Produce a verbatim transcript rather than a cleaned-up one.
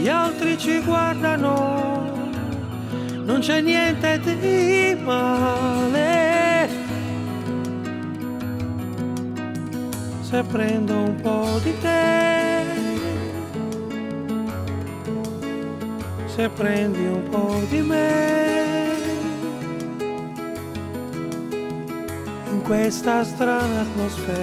gli altri ci guardano, non c'è niente di male se prendo un po' di te, se prendi un po' di me, in questa strana atmosfera.